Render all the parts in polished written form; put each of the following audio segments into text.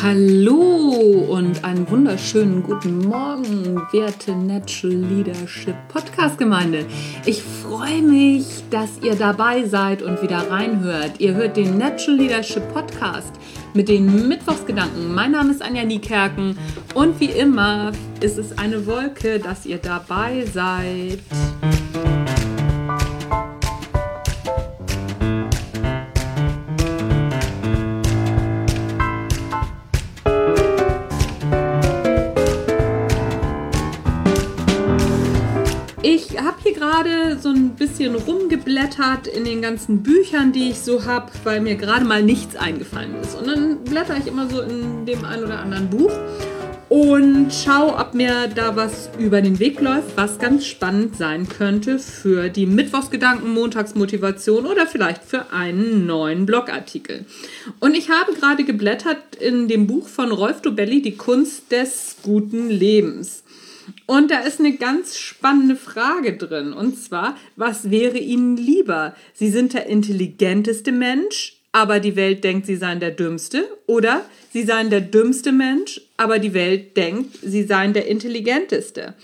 Hallo und einen wunderschönen guten Morgen, werte Natural Leadership Podcast Gemeinde. Ich freue mich, dass ihr dabei seid und wieder reinhört. Ihr hört den Natural Leadership Podcast mit den Mittwochsgedanken. Mein Name ist Anja Niekerken und wie immer ist es eine Wolke, dass ihr dabei seid. Ich habe hier gerade so ein bisschen rumgeblättert in den ganzen Büchern, die ich so habe, weil mir gerade mal nichts eingefallen ist. Und dann blätter ich immer so in dem einen oder anderen Buch und schaue, ob mir da was über den Weg läuft, was ganz spannend sein könnte für die Mittwochsgedanken, Montagsmotivation oder vielleicht für einen neuen Blogartikel. Und ich habe gerade geblättert in dem Buch von Rolf Dobelli, Die Kunst des guten Lebens. Und da ist eine ganz spannende Frage drin. Und zwar, was wäre Ihnen lieber? Sie sind der intelligenteste Mensch, aber die Welt denkt, Sie seien der Dümmste. Oder Sie seien der dümmste Mensch, aber die Welt denkt, Sie seien der intelligenteste.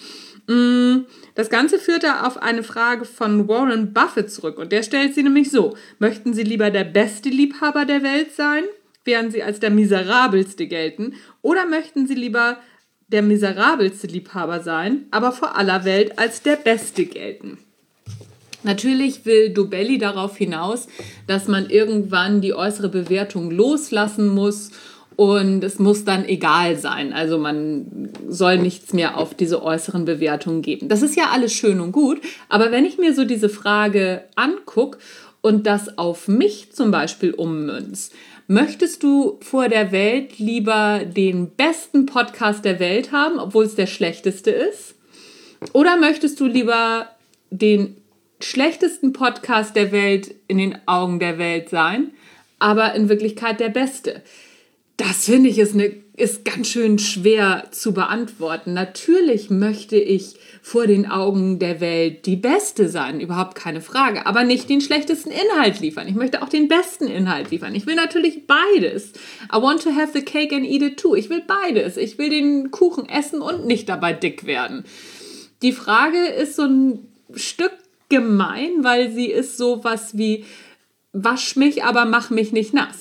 Das Ganze führt da auf eine Frage von Warren Buffett zurück. Und der stellt sie nämlich so: Möchten Sie lieber der beste Liebhaber der Welt sein, während Sie als der miserabelste gelten? Oder möchten Sie lieber der miserabelste Liebhaber sein, aber vor aller Welt als der Beste gelten? Natürlich will Dobelli darauf hinaus, dass man irgendwann die äußere Bewertung loslassen muss und es muss dann egal sein. Also man soll nichts mehr auf diese äußeren Bewertungen geben. Das ist ja alles schön und gut, aber wenn ich mir so diese Frage angucke und das auf mich zum Beispiel ummünze: Möchtest du vor der Welt lieber den besten Podcast der Welt haben, obwohl es der schlechteste ist? Oder möchtest du lieber den schlechtesten Podcast der Welt in den Augen der Welt sein, aber in Wirklichkeit der beste? Das finde ich ist ganz schön schwer zu beantworten. Natürlich möchte ich vor den Augen der Welt die Beste sein, überhaupt keine Frage, aber nicht den schlechtesten Inhalt liefern. Ich möchte auch den besten Inhalt liefern. Ich will natürlich beides. I want to have the cake and eat it too. Ich will beides. Ich will den Kuchen essen und nicht dabei dick werden. Die Frage ist so ein Stück gemein, weil sie ist sowas wie: Wasch mich, aber mach mich nicht nass.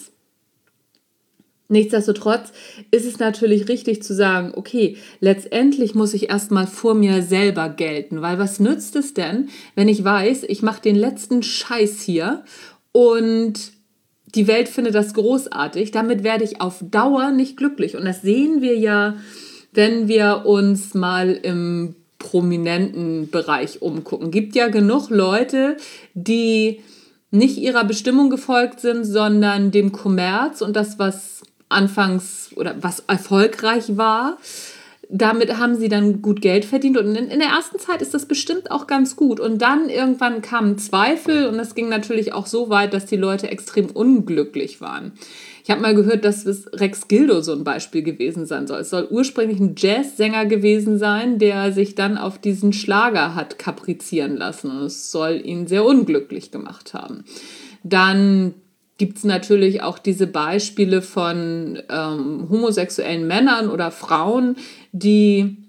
Nichtsdestotrotz ist es natürlich richtig zu sagen, okay, letztendlich muss ich erstmal vor mir selber gelten, weil was nützt es denn, wenn ich weiß, ich mache den letzten Scheiß hier und die Welt findet das großartig? Damit werde ich auf Dauer nicht glücklich. Und das sehen wir ja, wenn wir uns mal im prominenten Bereich umgucken. Gibt ja genug Leute, die nicht ihrer Bestimmung gefolgt sind, sondern dem Kommerz und das, was anfangs oder was erfolgreich war. Damit haben sie dann gut Geld verdient und in der ersten Zeit ist das bestimmt auch ganz gut. Und dann irgendwann kamen Zweifel und das ging natürlich auch so weit, dass die Leute extrem unglücklich waren. Ich habe mal gehört, dass es Rex Gildo so ein Beispiel gewesen sein soll. Es soll ursprünglich ein Jazzsänger gewesen sein, der sich dann auf diesen Schlager hat kaprizieren lassen und es soll ihn sehr unglücklich gemacht haben. Dann gibt es natürlich auch diese Beispiele von homosexuellen Männern oder Frauen, die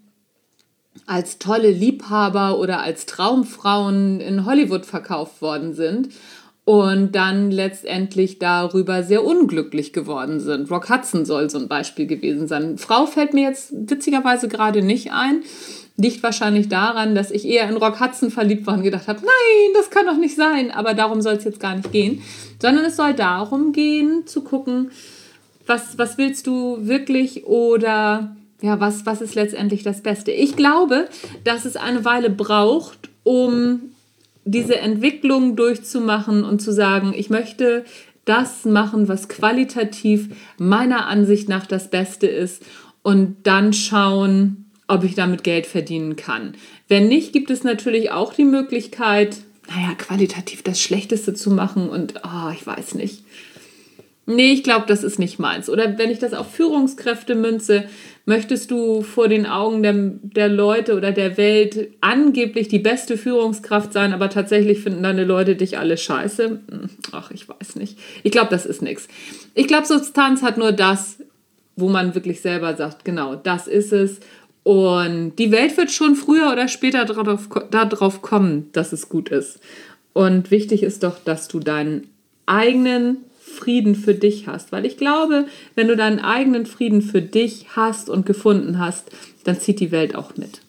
als tolle Liebhaber oder als Traumfrauen in Hollywood verkauft worden sind und dann letztendlich darüber sehr unglücklich geworden sind. Rock Hudson soll so ein Beispiel gewesen sein. Frau fällt mir jetzt witzigerweise gerade nicht ein. Liegt wahrscheinlich daran, dass ich eher in Rock Hudson verliebt war und gedacht habe, nein, das kann doch nicht sein. Aber darum soll es jetzt gar nicht gehen. Sondern es soll darum gehen, zu gucken, was willst du wirklich oder ja, was ist letztendlich das Beste. Ich glaube, dass es eine Weile braucht, um diese Entwicklung durchzumachen und zu sagen, ich möchte das machen, was qualitativ meiner Ansicht nach das Beste ist und dann schauen, ob ich damit Geld verdienen kann. Wenn nicht, gibt es natürlich auch die Möglichkeit, qualitativ das Schlechteste zu machen und, ich weiß nicht. Nee, ich glaube, das ist nicht meins. Oder wenn ich das auf Führungskräfte münze, möchtest du vor den Augen der Leute oder der Welt angeblich die beste Führungskraft sein, aber tatsächlich finden deine Leute dich alle scheiße? Ich weiß nicht. Ich glaube, das ist nichts. Ich glaube, Substanz hat nur das, wo man wirklich selber sagt, genau, das ist es. Und die Welt wird schon früher oder später darauf kommen, dass es gut ist. Und wichtig ist doch, dass du deinen eigenen Frieden für dich hast. Weil ich glaube, wenn du deinen eigenen Frieden für dich hast und gefunden hast, dann zieht die Welt auch mit.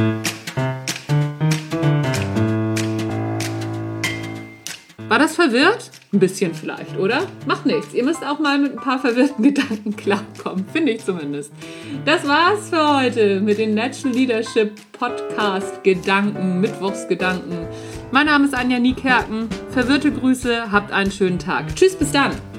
War das verwirrt? Ein bisschen vielleicht, oder? Macht nichts. Ihr müsst auch mal mit ein paar verwirrten Gedanken klarkommen, finde ich zumindest. Das war's für heute mit den Natural Leadership Podcast Gedanken, Mittwochsgedanken. Mein Name ist Anja Niekerken. Verwirrte Grüße, habt einen schönen Tag. Tschüss, bis dann.